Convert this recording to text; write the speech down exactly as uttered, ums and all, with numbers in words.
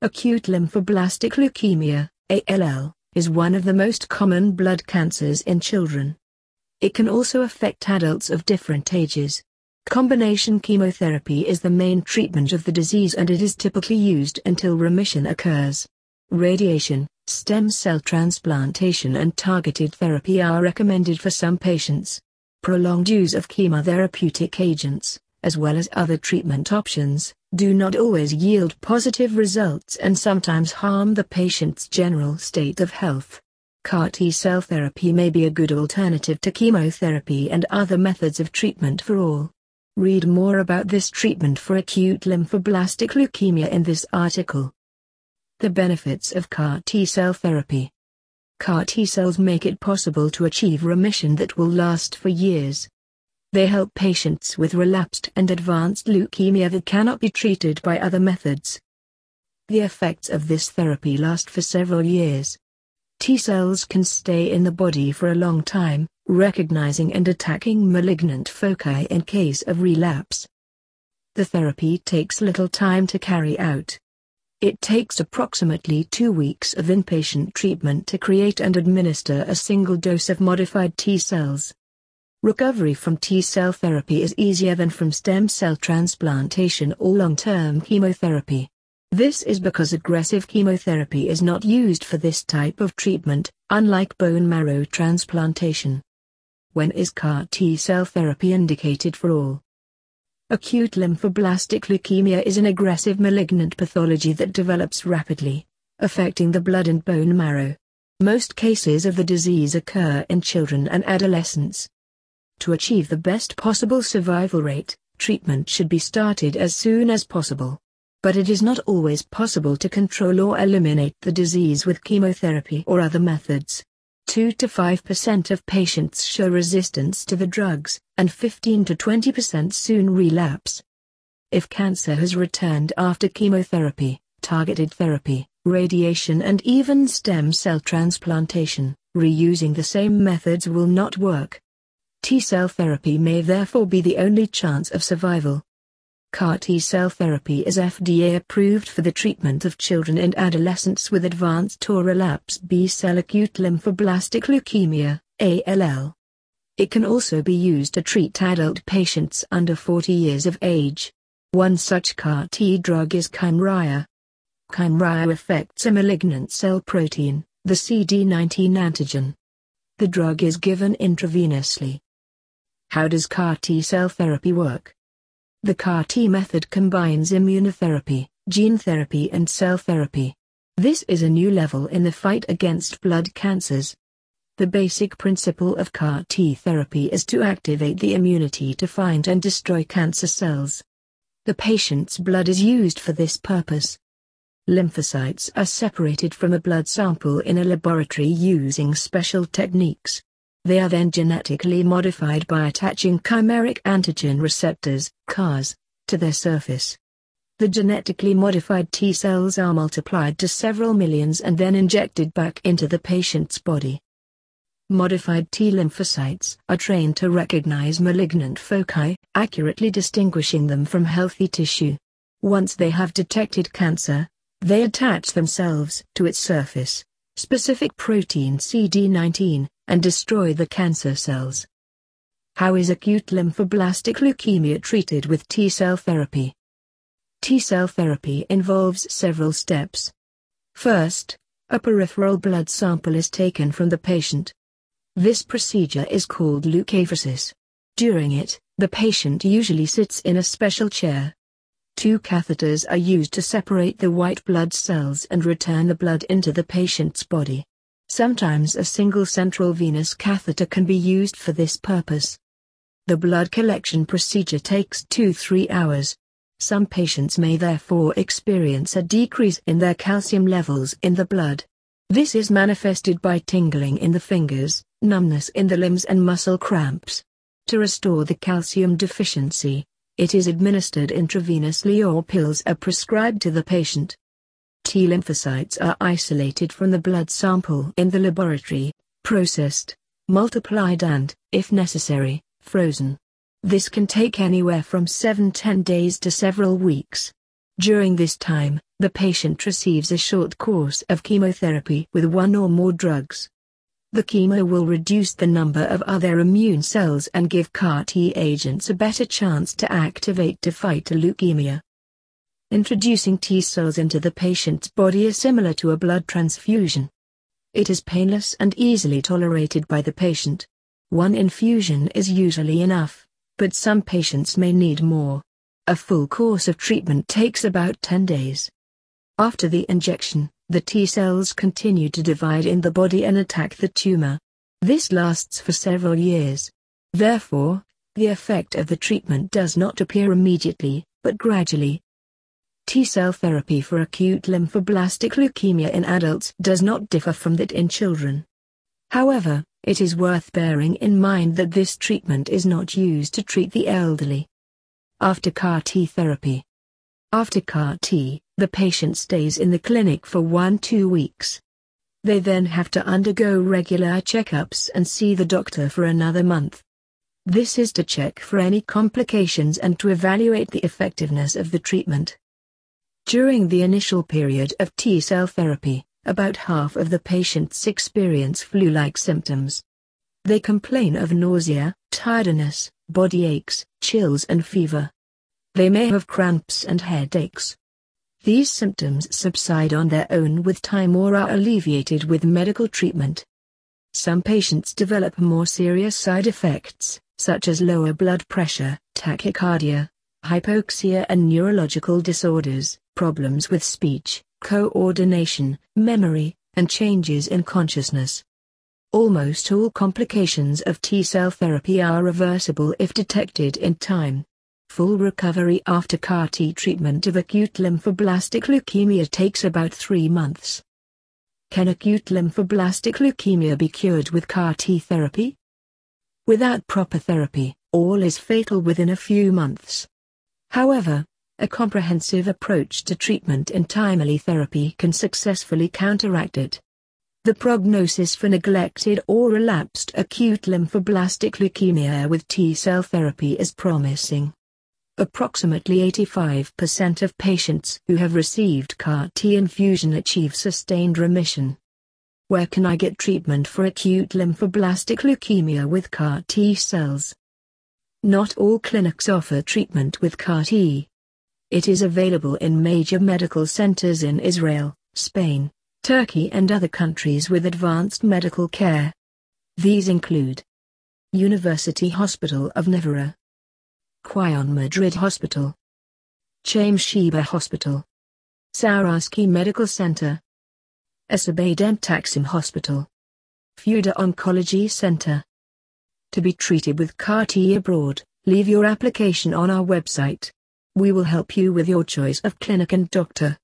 Acute lymphoblastic leukemia, A L L, is one of the most common blood cancers in children. It can also affect adults of different ages. Combination chemotherapy is the main treatment of the disease, and it is typically used until remission occurs. Radiation, stem cell transplantation and targeted therapy are recommended for some patients. Prolonged use of chemotherapeutic agents, as well as other treatment options, do not always yield positive results and sometimes harm the patient's general state of health. C A R T-cell therapy may be a good alternative to chemotherapy and other methods of treatment for all. Read more about this treatment for acute lymphoblastic leukemia in this article. The benefits of C A R T-cell therapy. C A R T-cells make it possible to achieve remission that will last for years. They help patients with relapsed and advanced leukemia that cannot be treated by other methods. The effects of this therapy last for several years. T-cells can stay in the body for a long time, recognizing and attacking malignant foci in case of relapse. The therapy takes little time to carry out. It takes approximately two weeks of inpatient treatment to create and administer a single dose of modified T-cells. Recovery from T-cell therapy is easier than from stem cell transplantation or long-term chemotherapy. This is because aggressive chemotherapy is not used for this type of treatment, unlike bone marrow transplantation. When is C A R T-cell therapy indicated for all? Acute lymphoblastic leukemia is an aggressive malignant pathology that develops rapidly, affecting the blood and bone marrow. Most cases of the disease occur in children and adolescents. To achieve the best possible survival rate, treatment should be started as soon as possible. But it is not always possible to control or eliminate the disease with chemotherapy or other methods. two to five percent of patients show resistance to the drugs, and fifteen to twenty percent soon relapse. If cancer has returned after chemotherapy, targeted therapy, radiation and even stem cell transplantation, reusing the same methods will not work. T-cell therapy may therefore be the only chance of survival. C A R T-cell therapy is F D A approved for the treatment of children and adolescents with advanced or relapsed B-cell acute lymphoblastic leukemia, A L L. It can also be used to treat adult patients under forty years of age. One such C A R T drug is Kymriah. Kymriah affects a malignant cell protein, the C D nineteen antigen. The drug is given intravenously. How does C A R T-cell therapy work? The C A R T method combines immunotherapy, gene therapy and cell therapy. This is a new level in the fight against blood cancers. The basic principle of C A R T therapy is to activate the immunity to find and destroy cancer cells. The patient's blood is used for this purpose. Lymphocytes are separated from a blood sample in a laboratory using special techniques. They are then genetically modified by attaching chimeric antigen receptors, C A Rs, to their surface. The genetically modified T-cells are multiplied to several millions and then injected back into the patient's body. Modified T lymphocytes are trained to recognize malignant foci, accurately distinguishing them from healthy tissue. Once they have detected cancer, they attach themselves to its surface, specific protein C D nineteen, and destroy the cancer cells. How is acute lymphoblastic leukemia treated with T-cell therapy? T-cell therapy involves several steps. First, a peripheral blood sample is taken from the patient. This procedure is called leukapheresis. During it, the patient usually sits in a special chair. Two catheters are used to separate the white blood cells and return the blood into the patient's body. Sometimes a single central venous catheter can be used for this purpose. The blood collection procedure takes two to three hours. Some patients may therefore experience a decrease in their calcium levels in the blood. This is manifested by tingling in the fingers, numbness in the limbs and muscle cramps. To restore the calcium deficiency, it is administered intravenously or pills are prescribed to the patient. T lymphocytes are isolated from the blood sample in the laboratory, processed, multiplied and, if necessary, frozen. This can take anywhere from seven to ten days to several weeks. During this time, The patient receives a short course of chemotherapy with one or more drugs. The chemo will reduce the number of other immune cells and give C A R T agents a better chance to activate to fight leukemia. Introducing T cells into the patient's body is similar to a blood transfusion. It is painless and easily tolerated by the patient. One infusion is usually enough, but some patients may need more. A full course of treatment takes about ten days. After the injection, the T cells continue to divide in the body and attack the tumor. This lasts for several years. Therefore, the effect of the treatment does not appear immediately, but gradually. T-cell therapy for acute lymphoblastic leukemia in adults does not differ from that in children. However, it is worth bearing in mind that this treatment is not used to treat the elderly. After C A R T therapy. After C A R T, the patient stays in the clinic for one to two weeks. They then have to undergo regular checkups and see the doctor for another month. This is to check for any complications and to evaluate the effectiveness of the treatment. During the initial period of T-cell therapy, about half of the patients experience flu-like symptoms. They complain of nausea, tiredness, body aches, chills and fever. They may have cramps and headaches. These symptoms subside on their own with time or are alleviated with medical treatment. Some patients develop more serious side effects, such as lower blood pressure, tachycardia, hypoxia and neurological disorders, problems with speech, coordination, memory, and changes in consciousness. Almost all complications of T-cell therapy are reversible if detected in time. Full recovery after C A R T treatment of acute lymphoblastic leukemia takes about three months. Can acute lymphoblastic leukemia be cured with C A R T therapy? Without proper therapy, all is fatal within a few months. However, a comprehensive approach to treatment and timely therapy can successfully counteract it. The prognosis for neglected or relapsed acute lymphoblastic leukemia with T-cell therapy is promising. Approximately eighty-five percent of patients who have received C A R T infusion achieve sustained remission. Where can I get treatment for acute lymphoblastic leukemia with C A R T cells? Not all clinics offer treatment with C A R T. It is available in major medical centers in Israel, Spain, Turkey and other countries with advanced medical care. These include University Hospital of Navarra, Quirón Madrid Hospital, Chaim Sheba Hospital, Sourasky Medical Center, Esabedem Taksim Hospital, Fuda Oncology Center. To be treated with C A R T abroad, leave your application on our website. We will help you with your choice of clinic and doctor.